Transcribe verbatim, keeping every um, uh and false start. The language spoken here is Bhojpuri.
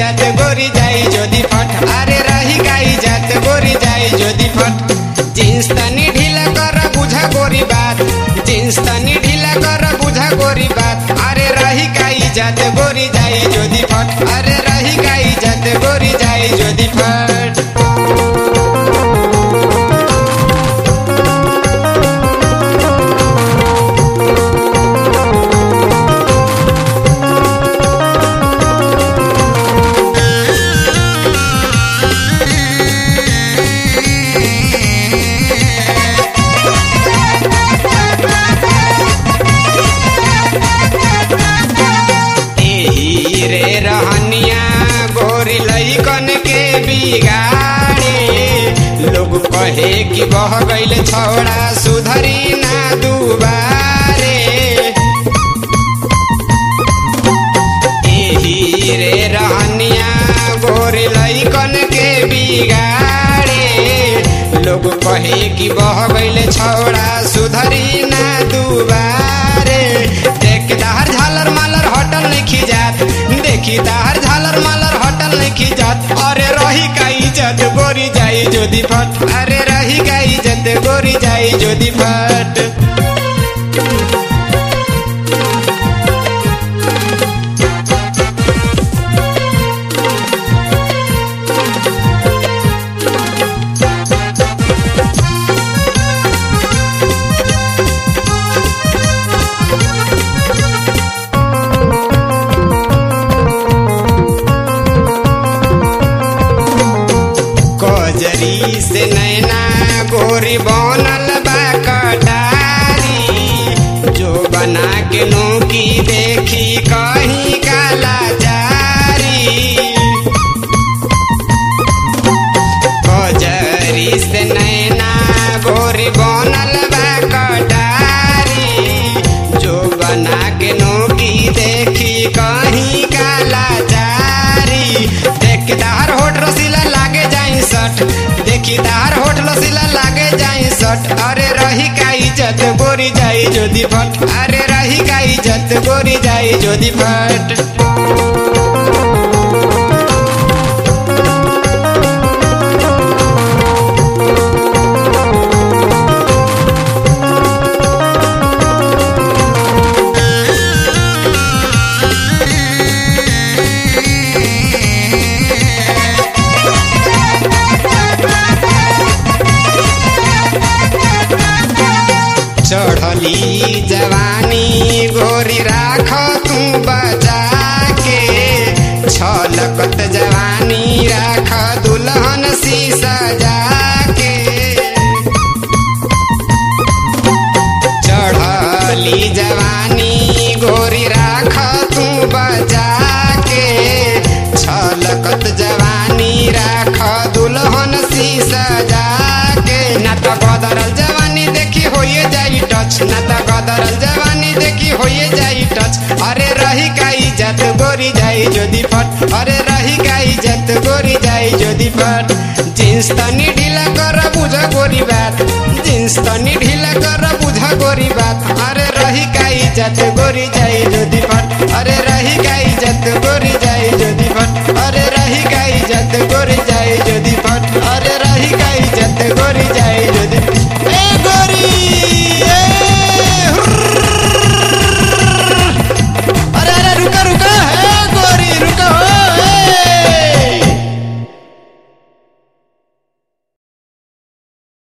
जात गोरी जाई जोदी फट अरे रही गाई जात गोरी जाई जोदी फट जींस तनी ढीला कर बुझा गोरी बात जींस तनी ढीला कर बुझा गोरी बात अरे रही गाई जात गोरी जाई जोदी फट अरे रही गाई जात गोरी जाई जोदी फट रे रहनिया गोरी लइकन के बिगाड़े लोग कहे कि बह गइल छौड़ा सुधरी ना दुबारे एही रे रहनिया गोरी लइकन के बिगाड़े लोग कहे कि बह गइल छौड़ा सुधरी ना दुबारे देख दार झालर मालर होटल नहीं खिजात देखी दार झालर मालर होटल नहीं खिजात अरे रही का इज्जत गोरी जाई जोदी फट अरे रही का इज्जत गोरी जाई जोदी फट कजरी से नैना गोरी बनल बा कटारी जो बना के नौकी देखी कहीं काला जारी कजरी से नैना गोरी बनल बा कटारी जो बना के नौकी देखी कहीं काला जारी देख दार होठ रसीला लागे जाई सट देखी दार होठ रसीला लागे जाई सट अरे रही का इज्जत गोरी जाई जोदी फट अरे रही का इज्जत गोरी जाई जोदी फट चढ़ली जवानी गोरी राख तू बचा के छलकत जवानी राख दुल्हन सी सजा के चढ़ली जवानी गोरी राख तू बचा के छलकत जवानी राख दुल्हन सी सजा के ना तो बदरल जवानी देखी होइए जाई टच ना तो गदरल जवानी देखी होइए जाई टच अरे रही का इज्जत गोरी जाई जोदी फट अरे रही का इज्जत गोरी जाई जोदी फट जींस तनी ढीला कर बुझा गोरी बात जींस तनी ढीला कर बुझा गोरी बात अरे रही का इज्जत गोरी जाई जोदी फट अरे रही का